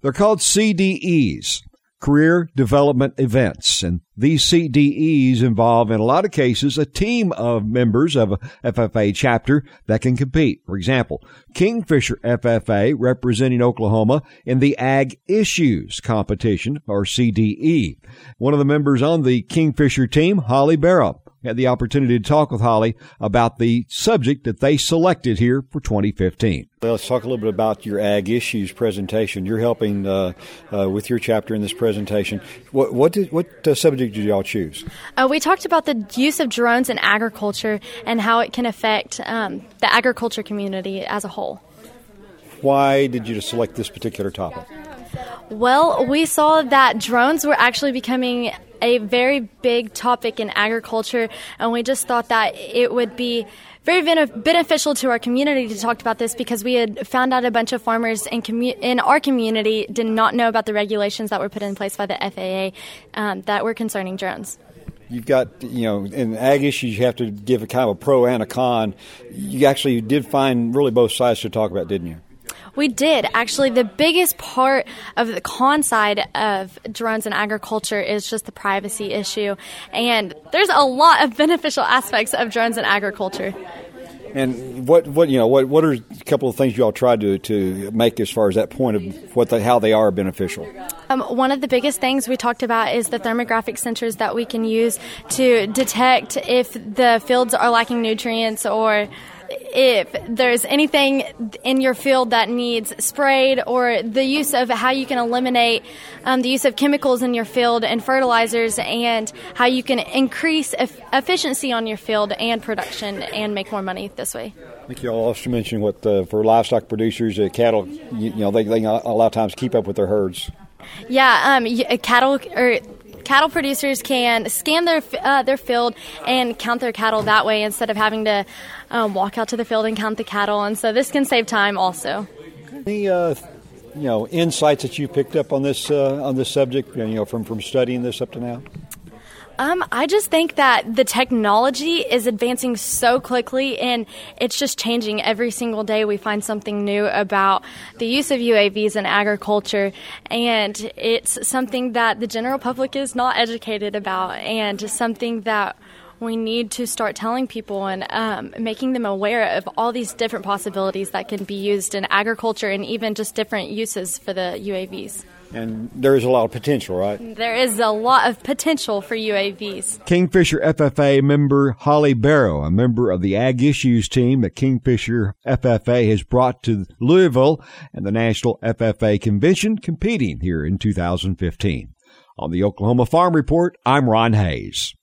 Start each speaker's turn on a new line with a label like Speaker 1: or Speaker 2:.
Speaker 1: They're called CDEs, Career Development Events, and these CDEs involve, in a lot of cases, a team of members of a FFA chapter that can compete. For example, Kingfisher FFA representing Oklahoma in the Ag Issues competition, or CDE. One of the members on the Kingfisher team, Holly Barrow, had the opportunity to talk with Holly about the subject that they selected here for 2015.
Speaker 2: Well, let's talk a little bit about your Ag Issues presentation. You're helping with your chapter in this presentation. What subject did y'all choose?
Speaker 3: We talked about the use of drones in agriculture and how it can affect the agriculture community as a whole.
Speaker 2: Why did you select this particular topic?
Speaker 3: Well, we saw that drones were actually becoming a very big topic in agriculture, and we just thought that it would be very beneficial to our community to talk about this, because we had found out a bunch of farmers in our community did not know about the regulations that were put in place by the FAA that were concerning drones.
Speaker 2: You've got, in Ag Issues, you have to give a kind of a pro and a con. You actually did find really both sides to talk about, didn't you?
Speaker 3: We did. Actually, the biggest part of the con side of drones in agriculture is just the privacy issue. And there's a lot of beneficial aspects of drones in agriculture.
Speaker 2: And what are a couple of things you all tried to make as far as that point of how they are beneficial?
Speaker 3: One of the biggest things we talked about is the thermographic sensors that we can use to detect if the fields are lacking nutrients, or if there's anything in your field that needs sprayed, or the use of how you can eliminate the use of chemicals in your field and fertilizers, and how you can increase efficiency on your field and production and make more money this way.
Speaker 2: I think you all also mentioned for livestock producers, cattle, they a lot of times keep up with their herds.
Speaker 3: Yeah, cattle producers can scan their field and count their cattle that way, instead of having to walk out to the field and count the cattle. And so this can save time also.
Speaker 2: Any insights that you picked up on this subject, from studying this up to now?
Speaker 3: I just think that the technology is advancing so quickly, and it's just changing every single day. We find something new about the use of UAVs in agriculture, and it's something that the general public is not educated about, and something that we need to start telling people and making them aware of all these different possibilities that can be used in agriculture, and even just different uses for the UAVs.
Speaker 2: And there is a lot of potential, right?
Speaker 3: There is a lot of potential for UAVs.
Speaker 1: Kingfisher FFA member Holly Barrow, a member of the Ag Issues team that Kingfisher FFA has brought to Louisville and the National FFA Convention, competing here in 2015. On the Oklahoma Farm Report, I'm Ron Hayes.